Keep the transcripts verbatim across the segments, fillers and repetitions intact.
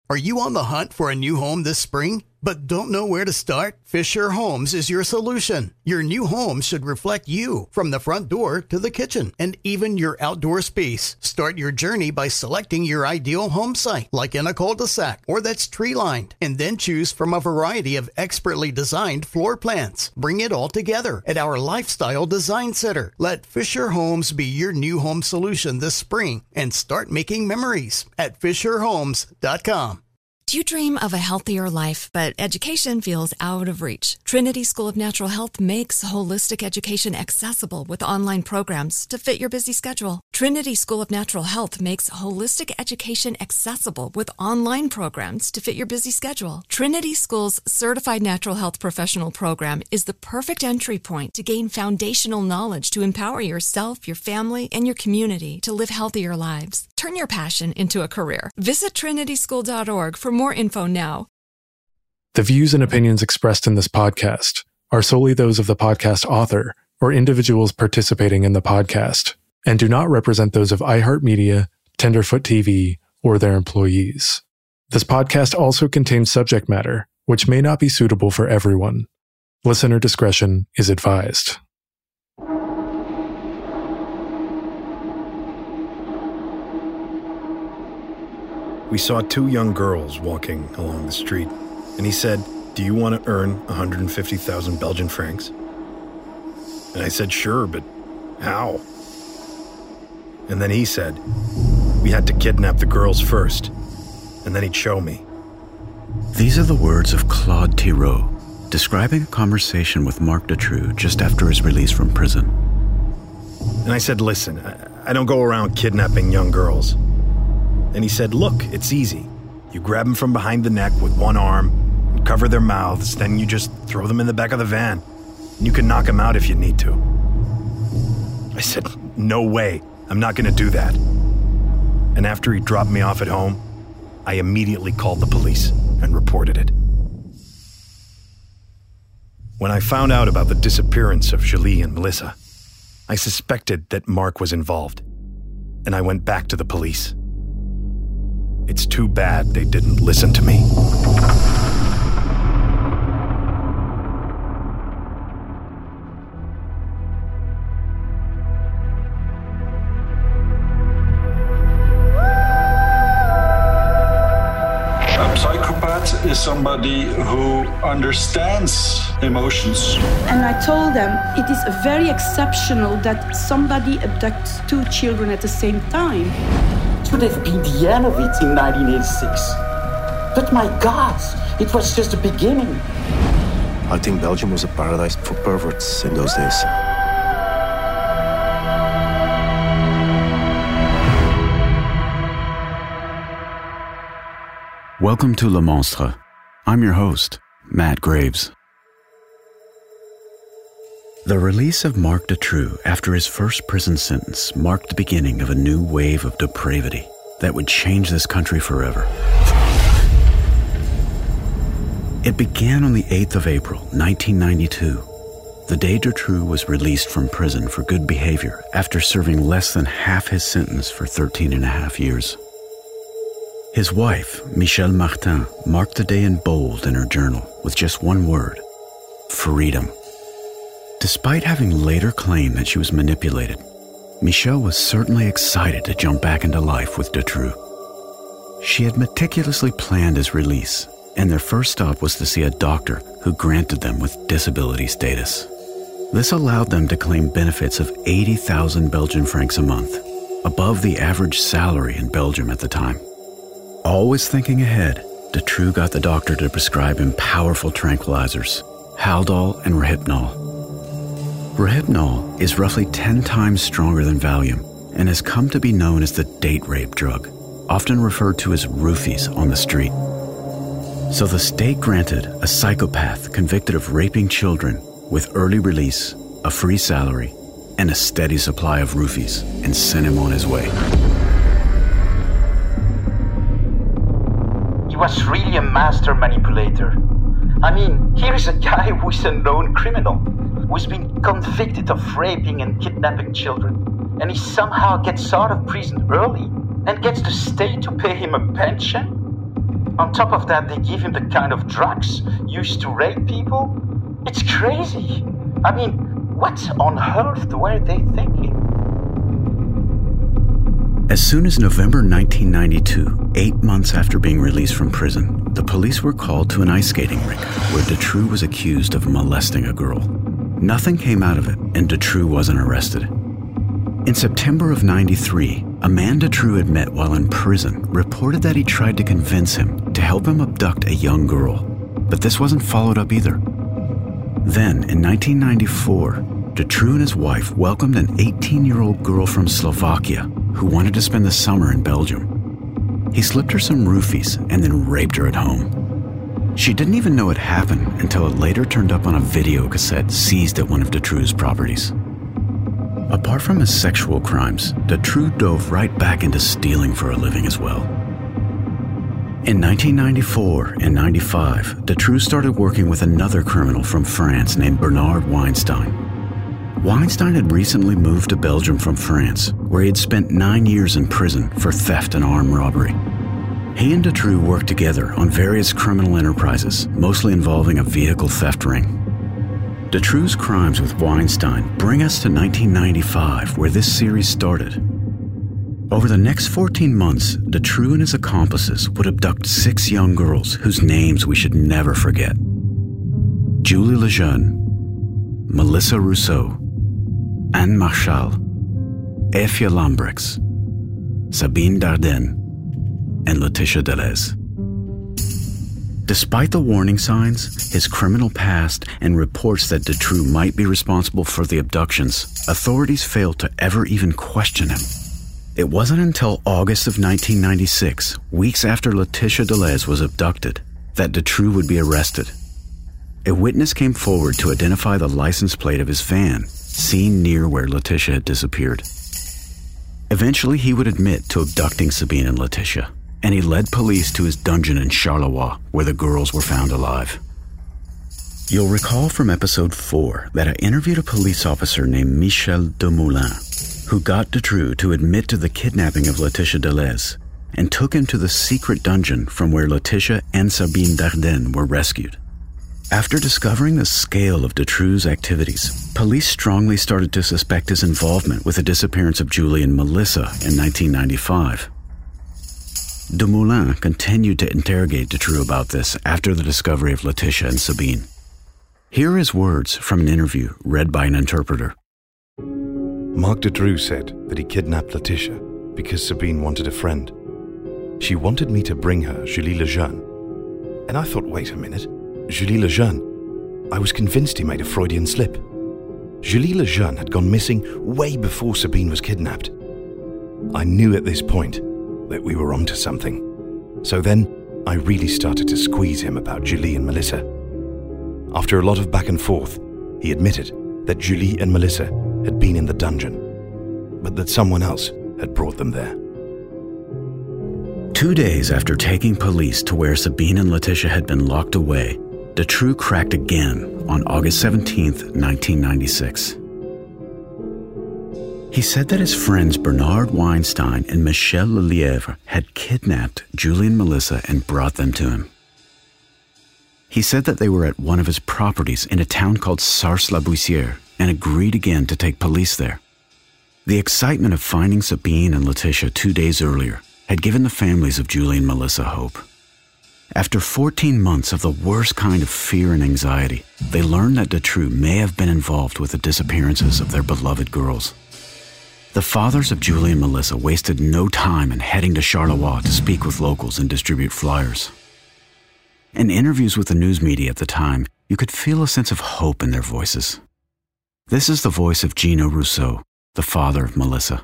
Are you on the hunt for a new home this spring, but don't know where to start? Fisher Homes is your solution. Your new home should reflect you, from the front door to the kitchen, and even your outdoor space. Start your journey by selecting your ideal home site, like in a cul-de-sac or that's tree-lined, and then choose from a variety of expertly designed floor plans. Bring it all together at our Lifestyle Design Center. Let Fisher Homes be your new home solution this spring and start making memories at fisher homes dot com. Do you dream of a healthier life, but education feels out of reach? Trinity School of Natural Health makes holistic education accessible with online programs to fit your busy schedule. Trinity School of Natural Health makes holistic education accessible with online programs to fit your busy schedule. Trinity School's Certified Natural Health Professional Program is the perfect entry point to gain foundational knowledge to empower yourself, your family, and your community to live healthier lives. Turn your passion into a career. Visit trinity school dot org for more info now. The views and opinions expressed in this podcast are solely those of the podcast author or individuals participating in the podcast and do not represent those of iHeartMedia, Tenderfoot T V, or their employees. This podcast also contains subject matter which may not be suitable for everyone. Listener discretion is advised. We saw two young girls walking along the street, and he said, "Do you want to earn one hundred fifty thousand Belgian francs?" And I said, "Sure, but how?" And then he said, "We had to kidnap the girls first, and then he'd show me." These are the words of Claude Thiroux, describing a conversation with Marc Dutroux just after his release from prison. And I said, "Listen, I, I don't go around kidnapping young girls." And he said, "Look, it's easy. You grab them from behind the neck with one arm, and cover their mouths, then you just throw them in the back of the van, and you can knock them out if you need to." I said, "No way, I'm not gonna do that." And after he dropped me off at home, I immediately called the police and reported it. When I found out about the disappearance of Julie and Melissa, I suspected that Marc was involved, and I went back to the police. It's too bad they didn't listen to me. A psychopath is somebody who understands emotions. And I told them it is very exceptional that somebody abducts two children at the same time. It would have been the end of it in nineteen eighty-six. But my God, it was just the beginning. I think Belgium was a paradise for perverts in those days. Welcome to Le Monstre. I'm your host, Matt Graves. The release of Marc Dutroux after his first prison sentence marked the beginning of a new wave of depravity that would change this country forever. It began on the eighth of April, nineteen ninety-two, the day Dutroux was released from prison for good behavior after serving less than half his sentence for thirteen and a half years. His wife, Michelle Martin, marked the day in bold in her journal with just one word: freedom. Despite having later claimed that she was manipulated, Michelle was certainly excited to jump back into life with Dutroux. She had meticulously planned his release, and their first stop was to see a doctor who granted them with disability status. This allowed them to claim benefits of eighty thousand Belgian francs a month, above the average salary in Belgium at the time. Always thinking ahead, Dutroux got the doctor to prescribe him powerful tranquilizers, Haldol and Rohypnol. Rohypnol is roughly ten times stronger than Valium and has come to be known as the date rape drug, often referred to as roofies on the street. So the state granted a psychopath convicted of raping children with early release, a free salary, and a steady supply of roofies and sent him on his way. He was really a master manipulator. I mean, here is a guy who is a known criminal, who's been convicted of raping and kidnapping children, and he somehow gets out of prison early and gets the state to pay him a pension? On top of that, they give him the kind of drugs used to rape people. It's crazy. I mean, what on earth were they thinking? As soon as November nineteen ninety-two, eight months after being released from prison, the police were called to an ice skating rink where Dutroux was accused of molesting a girl. Nothing came out of it, and Dutroux wasn't arrested. In September of ninety-three, a man Dutroux had met while in prison reported that he tried to convince him to help him abduct a young girl, but this wasn't followed up either. Then, in nineteen ninety-four, Dutroux and his wife welcomed an eighteen-year-old girl from Slovakia who wanted to spend the summer in Belgium. He slipped her some roofies and then raped her at home. She didn't even know it happened until it later turned up on a video cassette seized at one of Dutroux's properties. Apart from his sexual crimes, Dutroux dove right back into stealing for a living as well. In nineteen ninety-four and ninety-five, Dutroux started working with another criminal from France named Bernard Weinstein. Weinstein had recently moved to Belgium from France, where he had spent nine years in prison for theft and armed robbery. He and Dutroux worked together on various criminal enterprises, mostly involving a vehicle theft ring. Dutroux's crimes with Weinstein bring us to nineteen ninety-five, where this series started. Over the next fourteen months, Dutroux and his accomplices would abduct six young girls whose names we should never forget. Julie Lejeune, Melissa Rousseau, Anne Marchal, Effia Lambrex, Sabine Dardenne, and Laetitia Deleuze. Despite the warning signs, his criminal past, and reports that Dutroux might be responsible for the abductions, authorities failed to ever even question him. It wasn't until August of nineteen ninety-six, weeks after Laetitia Deleuze was abducted, that Dutroux would be arrested. A witness came forward to identify the license plate of his van, seen near where Laetitia had disappeared. Eventually, he would admit to abducting Sabine and Laetitia, and he led police to his dungeon in Charleroi, where the girls were found alive. You'll recall from episode four that I interviewed a police officer named Michel Demoulin, who got Dutroux to admit to the kidnapping of Laetitia Deleuze and took him to the secret dungeon from where Laetitia and Sabine Dardenne were rescued. After discovering the scale of Dutroux's activities, police strongly started to suspect his involvement with the disappearance of Julie and Melissa in nineteen ninety-five. Demoulin continued to interrogate Dutroux about this after the discovery of Laetitia and Sabine. Here are his words from an interview read by an interpreter. Marc Dutroux said that he kidnapped Laetitia because Sabine wanted a friend. She wanted me to bring her Julie Lejeune. And I thought, wait a minute, Julie Lejeune? I was convinced he made a Freudian slip. Julie Lejeune had gone missing way before Sabine was kidnapped. I knew at this point that we were onto something. So then, I really started to squeeze him about Julie and Melissa. After a lot of back and forth, he admitted that Julie and Melissa had been in the dungeon, but that someone else had brought them there. Two days after taking police to where Sabine and Laetitia had been locked away, Dutroux cracked again on August seventeenth, nineteen ninety-six. He said that his friends Bernard Weinstein and Michel Lelièvre had kidnapped Julie and Melissa and brought them to him. He said that they were at one of his properties in a town called Sars-la-Buissière and agreed again to take police there. The excitement of finding Sabine and Laetitia two days earlier had given the families of Julie and Melissa hope. After fourteen months of the worst kind of fear and anxiety, they learned that Dutroux may have been involved with the disappearances of their beloved girls. The fathers of Julie and Melissa wasted no time in heading to Charleroi to speak with locals and distribute flyers. In interviews with the news media at the time, you could feel a sense of hope in their voices. This is the voice of Gino Rousseau, the father of Melissa.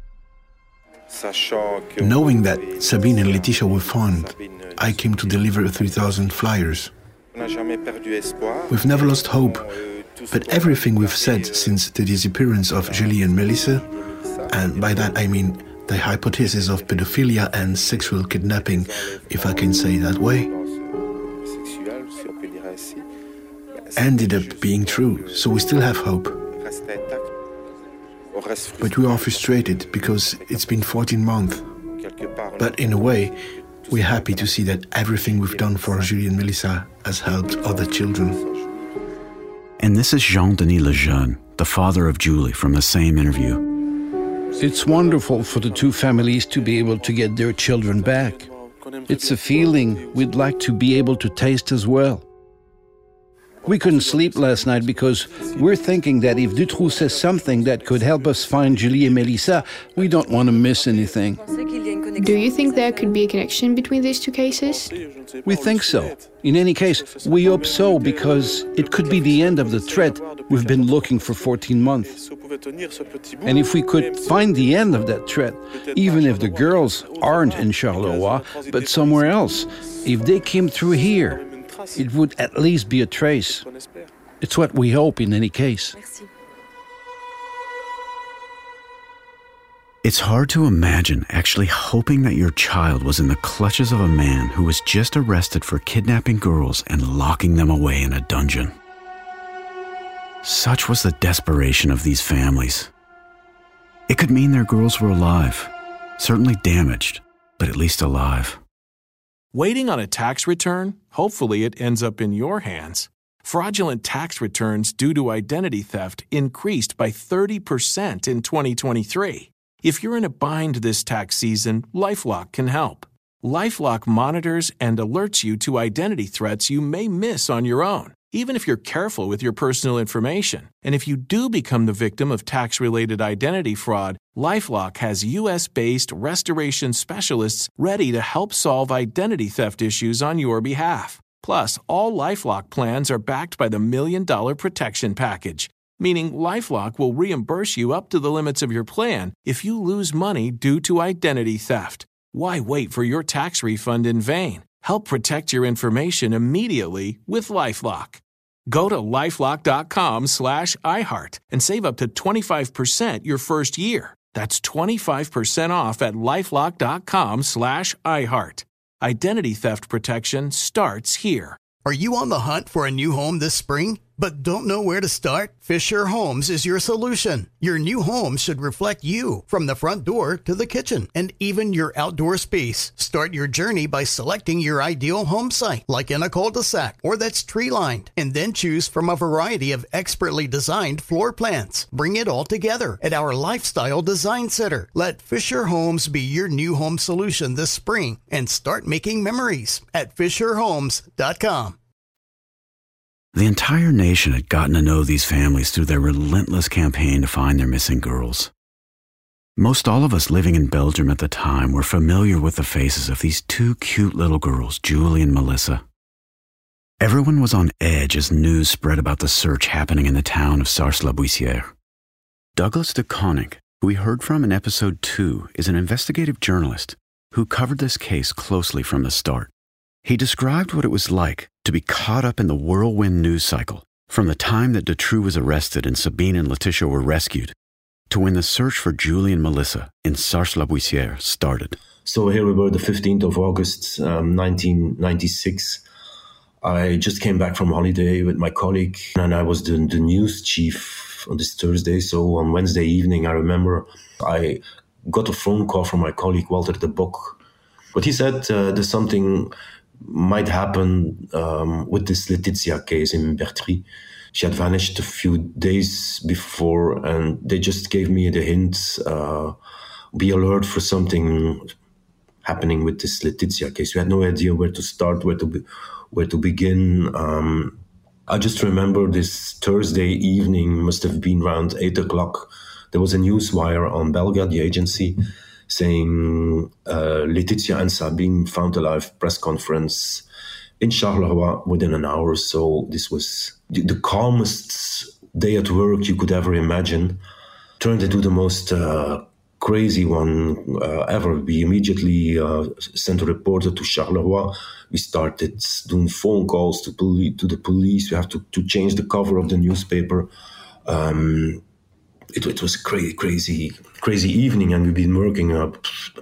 Knowing that Sabine and Laetitia were found, I came to deliver three thousand flyers. We've never lost hope, but everything we've said since the disappearance of Julie and Melissa, and by that I mean the hypothesis of pedophilia and sexual kidnapping, if I can say it that way, ended up being true, so we still have hope. But we are frustrated because it's been fourteen months. But in a way, We're happy to see that everything we've done for Julie and Melissa has helped other children. And this is Jean-Denis Lejeune, the father of Julie, from the same interview. It's wonderful for the two families to be able to get their children back. It's a feeling we'd like to be able to taste as well. We couldn't sleep last night because we're thinking that if Dutroux says something that could help us find Julie and Melissa, we don't want to miss anything. Do you think there could be a connection between these two cases? We think so. In any case, we hope so because it could be the end of the threat we've been looking for fourteen months. And if we could find the end of that threat, even if the girls aren't in Charleroi, but somewhere else, if they came through here, it would at least be a trace. It's what we hope in any case. It's hard to imagine actually hoping that your child was in the clutches of a man who was just arrested for kidnapping girls and locking them away in a dungeon. Such was the desperation of these families. It could mean their girls were alive, certainly damaged, but at least alive. Waiting on a tax return? Hopefully it ends up in your hands. Fraudulent tax returns due to identity theft increased by thirty percent in twenty twenty-three. If you're in a bind this tax season, LifeLock can help. LifeLock monitors and alerts you to identity threats you may miss on your own, even if you're careful with your personal information. And if you do become the victim of tax-related identity fraud, LifeLock has U S-based restoration specialists ready to help solve identity theft issues on your behalf. Plus, all LifeLock plans are backed by the Million Dollar Protection Package, meaning LifeLock will reimburse you up to the limits of your plan if you lose money due to identity theft. Why wait for your tax refund in vain? Help protect your information immediately with LifeLock. Go to LifeLock.com slash iHeart and save up to twenty-five percent your first year. That's twenty-five percent off at LifeLock.com slash iHeart. Identity theft protection starts here. Are you on the hunt for a new home this spring, but don't know where to start? Fisher Homes is your solution. Your new home should reflect you, from the front door to the kitchen, and even your outdoor space. Start your journey by selecting your ideal home site, like in a cul-de-sac or that's tree-lined, and then choose from a variety of expertly designed floor plans. Bring it all together at our Lifestyle Design Center. Let Fisher Homes be your new home solution this spring and start making memories at fisher homes dot com. The entire nation had gotten to know these families through their relentless campaign to find their missing girls. Most all of us living in Belgium at the time were familiar with the faces of these two cute little girls, Julie and Melissa. Everyone was on edge as news spread about the search happening in the town of Sars-la-Buissière. Douglas de Koninck, who we heard from in episode two, is an investigative journalist who covered this case closely from the start. He described what it was like to be caught up in the whirlwind news cycle from the time that Dutroux was arrested and Sabine and Laetitia were rescued to when the search for Julie and Melissa in Sars-la-Buissière started. So here we were, the fifteenth of August, um, nineteen ninety-six. I just came back from holiday with my colleague, and I was the, the news chief on this Thursday. So on Wednesday evening, I remember I got a phone call from my colleague, Walter de Bock. But he said uh, there's something might happen um, with this Laetitia case in Bertry. She had vanished a few days before, and they just gave me the hint, uh, be alert for something happening with this Laetitia case. We had no idea where to start, where to be, where to begin. Um, I just remember this Thursday evening, must have been around eight o'clock. There was a news wire on Belga, the agency, saying uh, Laetitia and Sabine found alive, press conference in Charleroi within an hour. So this was the, the calmest day at work you could ever imagine. Turned into the most uh, crazy one uh, ever. We immediately uh, sent a reporter to Charleroi. We started doing phone calls to, poli- to the police. We have to, to change the cover of the newspaper. Um, It, it was a crazy, crazy, crazy evening, and we've been working up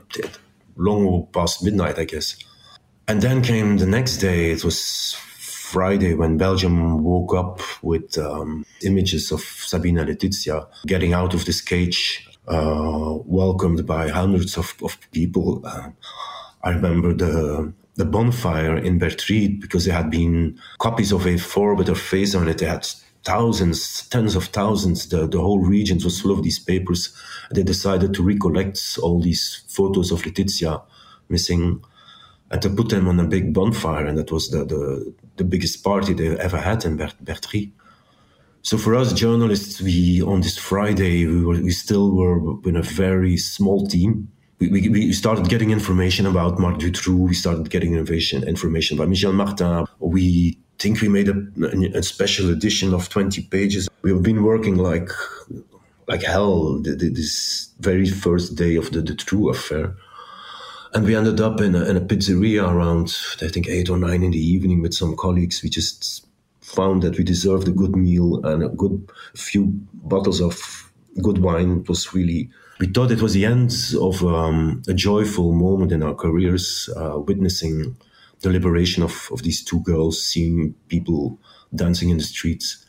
long past midnight, I guess. And then came the next day. It was Friday when Belgium woke up with um, images of Sabine and Laetitia getting out of this cage, uh, welcomed by hundreds of, of people. Uh, I remember the the bonfire in Bertride, because there had been copies of A four with her face on it. They had thousands, tens of thousands. The, the whole region was full of these papers. They decided to recollect all these photos of Laetitia missing and to put them on a big bonfire. And that was the, the, the biggest party they ever had in Bert, Bertride. So for us journalists, we on this Friday, we were we still were in a very small team. We, we, we started getting information about Marc Dutroux. We started getting information, information about Michel Martin. We think we made a, a special edition of twenty pages. We've been working like like hell this very first day of the Dutroux affair. And we ended up in a, in a pizzeria around, I think, eight or nine in the evening with some colleagues. We just found that we deserved a good meal and a good few bottles of good wine. It was really... We thought it was the end of um, a joyful moment in our careers, uh, witnessing the liberation of, of these two girls, seeing people dancing in the streets.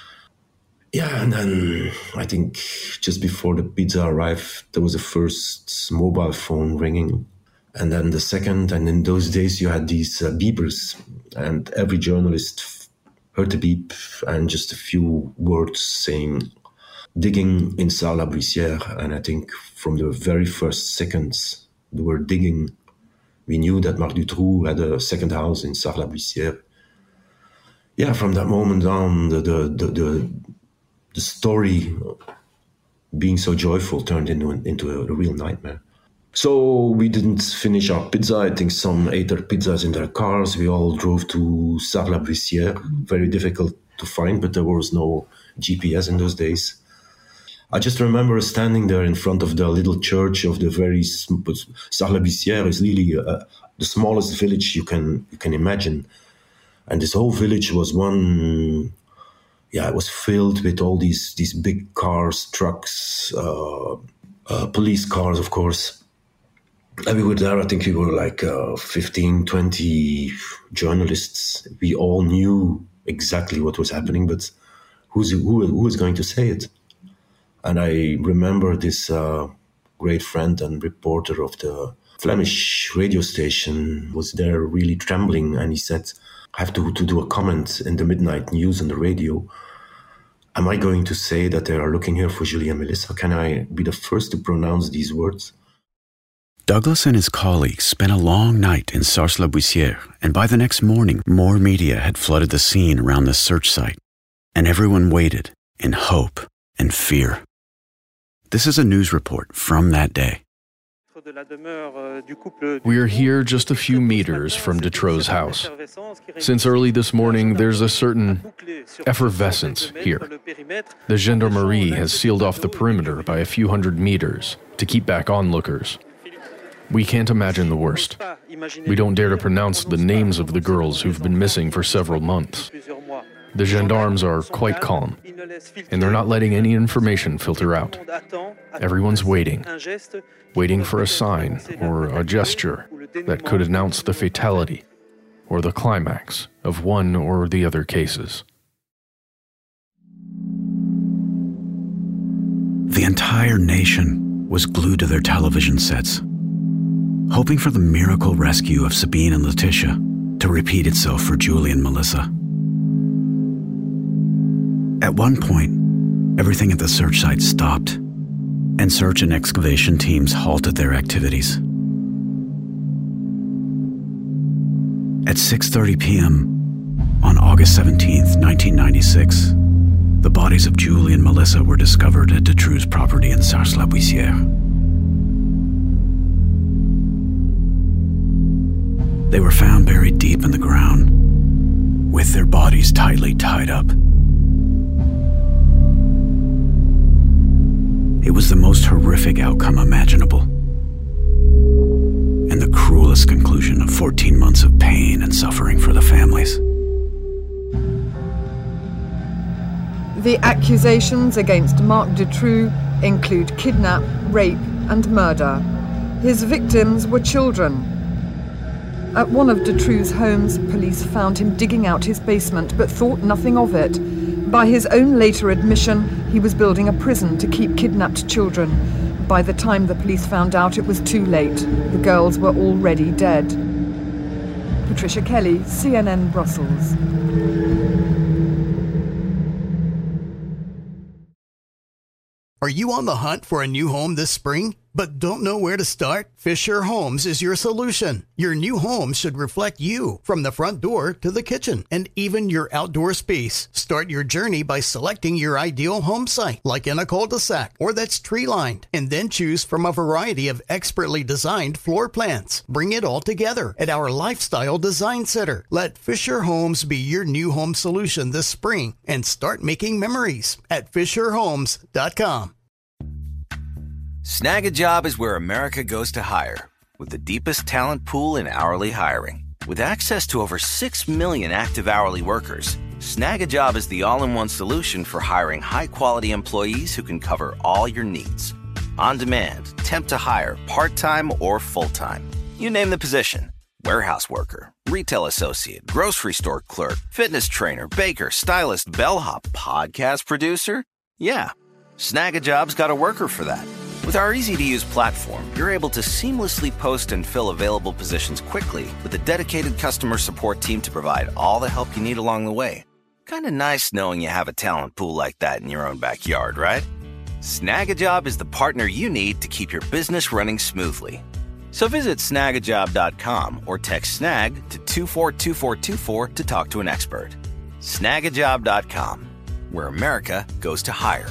Yeah, and then I think just before the pizza arrived, there was the first mobile phone ringing. And then the second, and in those days you had these uh, beepers, and every journalist heard the beep and just a few words saying, digging in Sarlat-Brissière. And I think from the very first seconds they were digging, we knew that Marc Dutroux had a second house in Sarlat-Brissière. Yeah, from that moment on, the, the, the, the, the story being so joyful turned into, into a, a real nightmare. So we didn't finish our pizza. I think some ate their pizzas in their cars. We all drove to Sarlat-Brissière. Very difficult to find, but there was no G P S in those days. I just remember standing there in front of the little church of the very... Sarlat-Brissière is really uh, the smallest village you can you can imagine. And this whole village was one... Yeah, it was filled with all these, these big cars, trucks, uh, uh, police cars, of course. And we were there, I think we were like uh, fifteen, twenty journalists. We all knew exactly what was happening, but who's, who, who was going to say it? And I remember this uh, great friend and reporter of the Flemish radio station was there really trembling. And he said, I have to, to do a comment in the midnight news on the radio. Am I going to say that they are looking here for Julie and Melissa? Can I be the first to pronounce these words? Douglas and his colleagues spent a long night in Sarlat-Brissière, and by the next morning, more media had flooded the scene around the search site, and everyone waited in hope and fear. This is a news report from that day. We are here just a few meters from Dutroux's house. Since early this morning, there's a certain effervescence here. The gendarmerie has sealed off the perimeter by a few hundred meters to keep back onlookers. We can't imagine the worst. We don't dare to pronounce the names of the girls who've been missing for several months. The gendarmes are quite calm, and they're not letting any information filter out. Everyone's waiting, waiting for a sign or a gesture that could announce the fatality or the climax of one or the other cases. The entire nation was glued to their television sets, hoping for the miracle rescue of Sabine and Laetitia to repeat itself for Julie and Melissa. At one point, everything at the search site stopped, and search and excavation teams halted their activities. At six thirty p.m. on August seventeenth, nineteen ninety-six, the bodies of Julie and Melissa were discovered at Dutroux's property in Sarlat-Brissière. They were found buried deep in the ground, with their bodies tightly tied up. It was the most horrific outcome imaginable, and the cruelest conclusion of fourteen months of pain and suffering for the families. The accusations against Marc Dutroux include kidnap, rape, and murder. His victims were children. At one of Dutroux's homes, police found him digging out his basement, but thought nothing of it. By his own later admission, he was building a prison to keep kidnapped children. by the time the police found out, it was too late. The girls were already dead. Patricia Kelly, C N N, Brussels. Are you on the hunt for a new home this spring, but don't know where to start? Fisher Homes is your solution. Your new home should reflect you, from the front door to the kitchen, and even your outdoor space. Start your journey by selecting your ideal home site, like in a cul-de-sac or that's tree-lined, and then choose from a variety of expertly designed floor plans. Bring it all together at our Lifestyle Design Center. Let Fisher Homes be your new home solution this spring and start making memories at fisher homes dot com. Snag a Job is where America goes to hire, with the deepest talent pool in hourly hiring. With access to over six million active hourly workers, Snag a Job is the all-in-one solution for hiring high-quality employees who can cover all your needs. On demand, temp to hire, part-time or full-time. You name the position. Warehouse worker, retail associate, grocery store clerk, fitness trainer, baker, stylist, bellhop, podcast producer. Yeah, Snag a Job's got a worker for that. With our easy-to-use platform, you're able to seamlessly post and fill available positions quickly with a dedicated customer support team to provide all the help you need along the way. Kind of nice knowing you have a talent pool like that in your own backyard, right? Snag a Job is the partner you need to keep your business running smoothly. So visit snag a job dot com or text SNAG to two four two four two four to talk to an expert. snag a job dot com, where America goes to hire.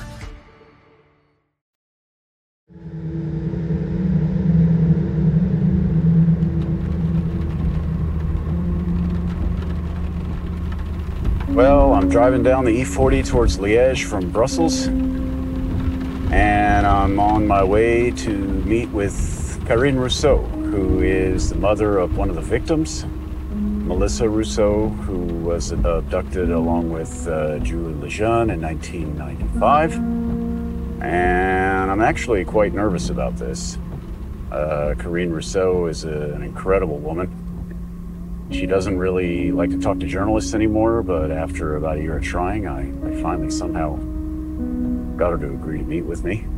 Well, I'm driving down the E forty towards Liège from Brussels, and I'm on my way to meet with Karine Rousseau, who is the mother of one of the victims, Melissa Rousseau, who was abducted along with uh, Julie Lejeune in nineteen ninety-five. And I'm actually quite nervous about this. Uh, Karine Rousseau is a, an incredible woman. She doesn't really like to talk to journalists anymore, but after about a year of trying, I, I finally somehow got her to agree to meet with me.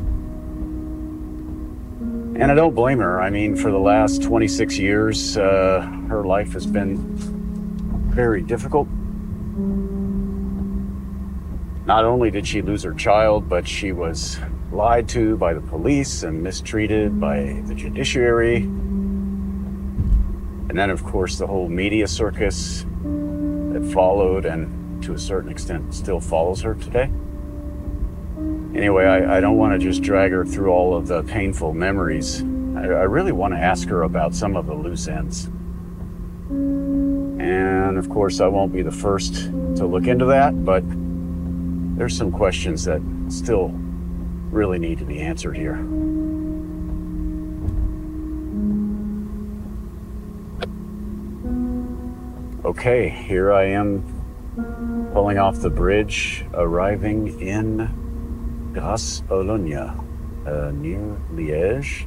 And I don't blame her. I mean, for the last twenty-six years, uh, her life has been very difficult. Not only did she lose her child, but she was lied to by the police and mistreated by the judiciary. And then, of course, the whole media circus that followed and, to a certain extent, still follows her today. Anyway, I, I don't want to just drag her through all of the painful memories. I, I really want to ask her about some of the loose ends. And, of course, I won't be the first to look into that, but there's some questions that still really need to be answered here. Okay, here I am pulling off the bridge, arriving in Grasse-Ologna, uh, near Liège.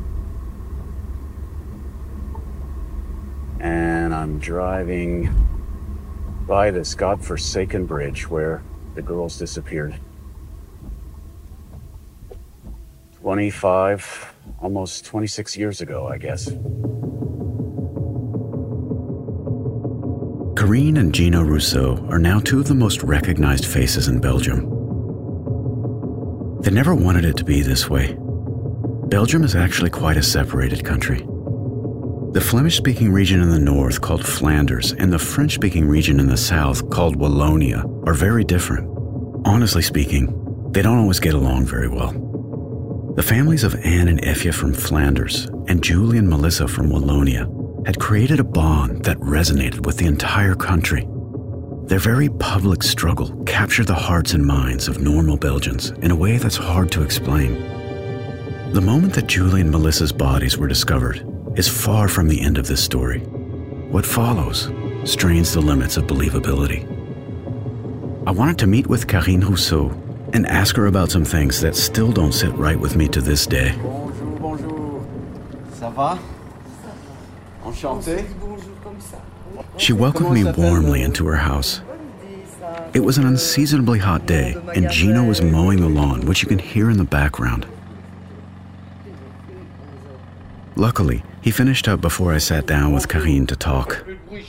And I'm driving by this godforsaken bridge where the girls disappeared. twenty-five, almost twenty-six years ago, I guess. Karine and Gino Rousseau are now two of the most recognized faces in Belgium. They never wanted it to be this way. Belgium is actually quite a separated country. The Flemish-speaking region in the north, called Flanders, and the French-speaking region in the south, called Wallonia, are very different. Honestly speaking, they don't always get along very well. The families of Anne and Effie from Flanders and Julie and Melissa from Wallonia had created a bond that resonated with the entire country. Their very public struggle captured the hearts and minds of normal Belgians in a way that's hard to explain. The moment that Julie and Melissa's bodies were discovered is far from the end of this story. What follows strains the limits of believability. I wanted to meet with Karine Rousseau and ask her about some things that still don't sit right with me to this day. Bonjour, bonjour. Ça va? Enchanté. She welcomed me warmly into her house. It was an unseasonably hot day, and Gino was mowing the lawn, which you can hear in the background. Luckily, he finished up before I sat down with Karine to talk.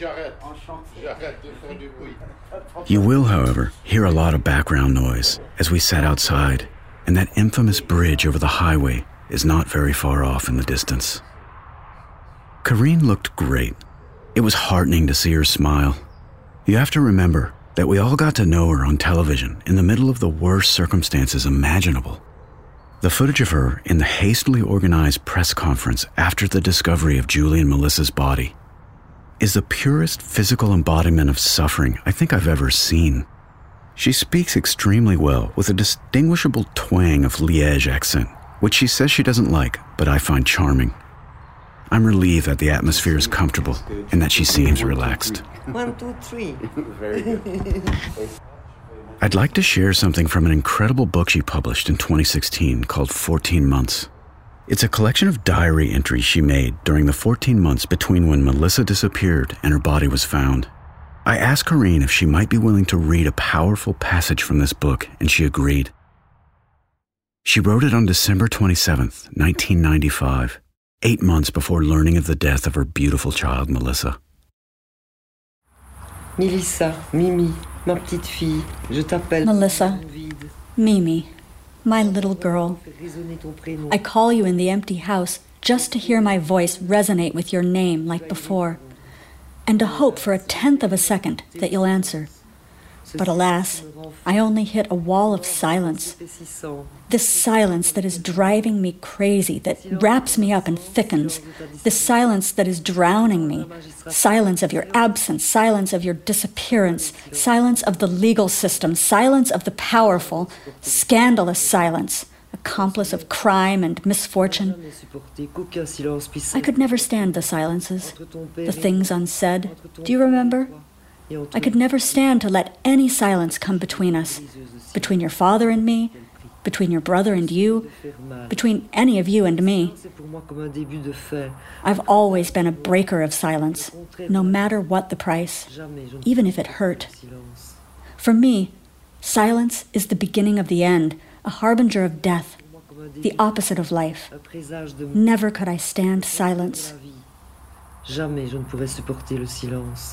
You will, however, hear a lot of background noise as we sat outside, and that infamous bridge over the highway is not very far off in the distance. Karine looked great. It was heartening to see her smile. You have to remember that we all got to know her on television in the middle of the worst circumstances imaginable. The footage of her in the hastily organized press conference after the discovery of Julie and Melissa's body is the purest physical embodiment of suffering I think I've ever seen. She speaks extremely well with a distinguishable twang of Liège accent, which she says she doesn't like, but I find charming. I'm relieved that the atmosphere is comfortable and that she seems relaxed. One, two, three. Very good. I'd like to share something from an incredible book she published in twenty sixteen called fourteen months. It's a collection of diary entries she made during the fourteen months between when Melissa disappeared and her body was found. I asked Karine if she might be willing to read a powerful passage from this book, and she agreed. She wrote it on December twenty-seventh, nineteen ninety-five, eight months before learning of the death of her beautiful child, Melissa. Melissa, Mimi, ma petite fille, je t'appelle. Melissa, Mimi, my little girl. I call you in the empty house just to hear my voice resonate with your name like before, and to hope for a tenth of a second that you'll answer. But alas, I only hit a wall of silence. This silence that is driving me crazy, that wraps me up and thickens. This silence that is drowning me. Silence of your absence, silence of your disappearance, silence of the legal system, silence of the powerful, scandalous silence, accomplice of crime and misfortune. I could never stand the silences, the things unsaid. Do you remember? I could never stand to let any silence come between us, between your father and me, between your brother and you, between any of you and me. I've always been a breaker of silence, no matter what the price, even if it hurt. For me, silence is the beginning of the end, a harbinger of death, the opposite of life. Never could I stand silence. Jamais je ne pourrais supporter le silence.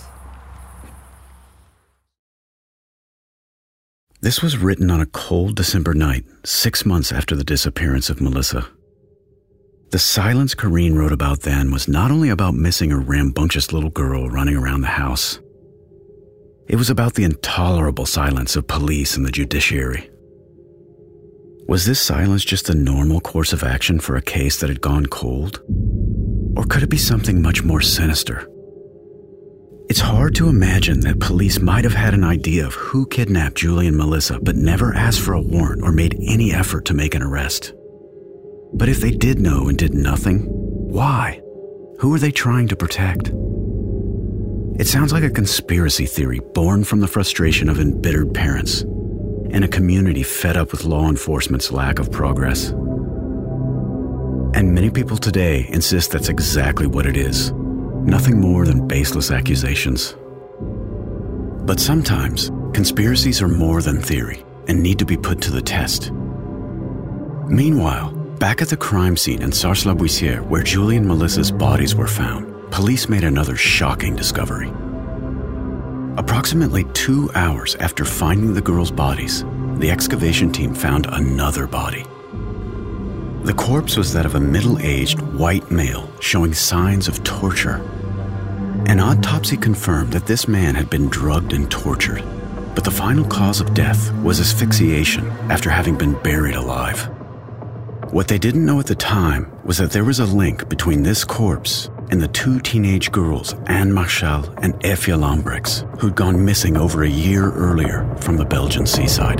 This was written on a cold December night, six months after the disappearance of Melissa. The silence Karine wrote about then was not only about missing a rambunctious little girl running around the house. It was about the intolerable silence of police and the judiciary. Was this silence just a normal course of action for a case that had gone cold? Or could it be something much more sinister? It's hard to imagine that police might have had an idea of who kidnapped Julie and Melissa but never asked for a warrant or made any effort to make an arrest. But if they did know and did nothing, why? Who were they trying to protect? It sounds like a conspiracy theory born from the frustration of embittered parents and a community fed up with law enforcement's lack of progress. And many people today insist that's exactly what it is. Nothing more than baseless accusations. But sometimes, conspiracies are more than theory and need to be put to the test. Meanwhile, back at the crime scene in Sars-la-Buissière, where Julie and Melissa's bodies were found, police made another shocking discovery. Approximately two hours after finding the girls' bodies, the excavation team found another body. The corpse was that of a middle-aged white male showing signs of torture. An autopsy confirmed that this man had been drugged and tortured, but the final cause of death was asphyxiation after having been buried alive. What they didn't know at the time was that there was a link between this corpse and the two teenage girls, Anne Marchal and Effia Lambrechts, who'd gone missing over a year earlier from the Belgian seaside.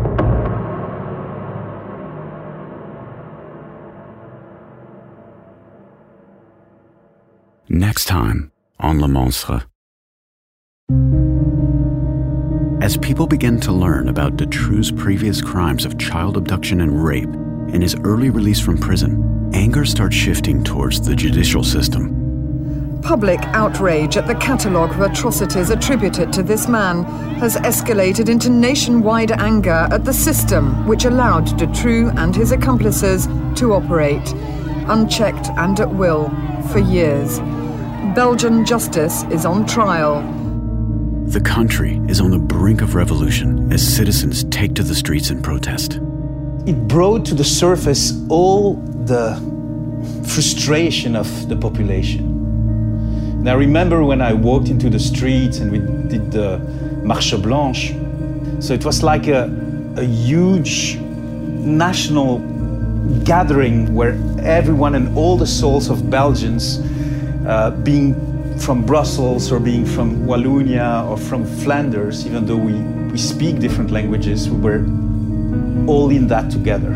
Next time on Le Monstre. As people begin to learn about Dutroux' previous crimes of child abduction and rape and his early release from prison, anger starts shifting towards the judicial system. Public outrage at the catalogue of atrocities attributed to this man has escalated into nationwide anger at the system which allowed Dutroux and his accomplices to operate. unchecked and at will, for years. Belgian justice is on trial. The country is on the brink of revolution as citizens take to the streets in protest. It brought to the surface all the frustration of the population. And I remember when I walked into the streets and we did the Marche Blanche. So it was like a, a huge national gathering where everyone and all the souls of Belgians, uh, being from Brussels or being from Wallonia or from Flanders, even though we, we speak different languages, we were all in that together.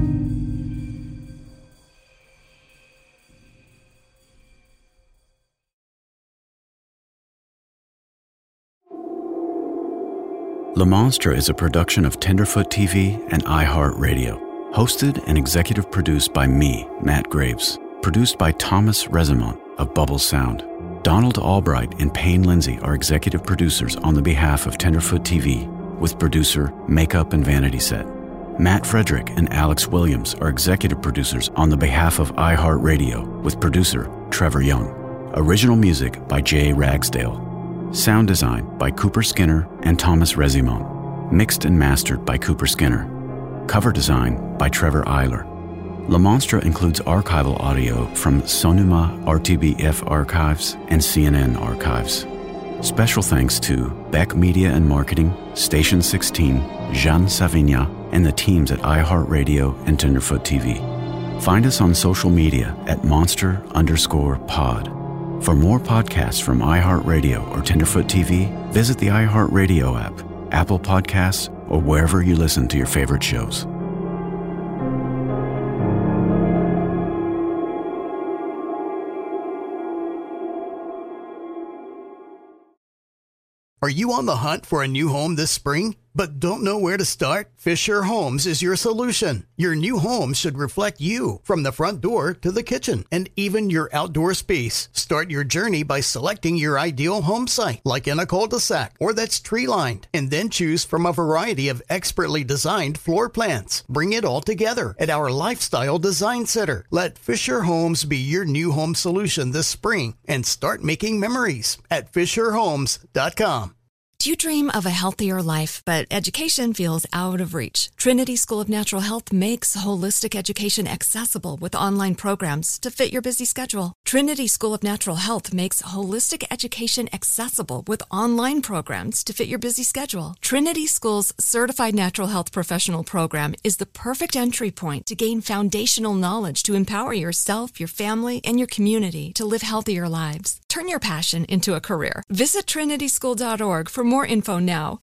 Le Monstre is a production of Tenderfoot T V and iHeartRadio. Hosted and executive produced by me, Matt Graves. Produced by Thomas Resimont of Bubble Sound. Donald Albright and Payne Lindsay are executive producers on the behalf of Tenderfoot T V, with producer Makeup and Vanity Set. Matt Frederick and Alex Williams are executive producers on the behalf of iHeartRadio, with producer Trevor Young. Original music by Jay Ragsdale. Sound design by Cooper Skinner and Thomas Resimont. Mixed and mastered by Cooper Skinner. Cover design by Trevor Eiler. Le Monstre includes archival audio from Sonoma R T B F Archives and C N N Archives. Special thanks to Beck Media and Marketing, Station sixteen, Jean Savigna, and the teams at iHeartRadio and Tenderfoot T V. Find us on social media at monster underscore pod. For more podcasts from iHeartRadio or Tenderfoot T V, visit the iHeartRadio app, Apple Podcasts, or wherever you listen to your favorite shows. Are you on the hunt for a new home this spring, but don't know where to start? Fisher Homes is your solution. Your new home should reflect you, from the front door to the kitchen, and even your outdoor space. Start your journey by selecting your ideal home site, like in a cul-de-sac or that's tree-lined, and then choose from a variety of expertly designed floor plans. Bring it all together at our Lifestyle Design Center. Let Fisher Homes be your new home solution this spring and start making memories at fisher homes dot com. Do you dream of a healthier life, but education feels out of reach? Trinity School of Natural Health makes holistic education accessible with online programs to fit your busy schedule. Trinity School of Natural Health makes holistic education accessible with online programs to fit your busy schedule. Trinity School's Certified Natural Health Professional Program is the perfect entry point to gain foundational knowledge to empower yourself, your family, and your community to live healthier lives. Turn your passion into a career. Visit trinity school dot org for more info now.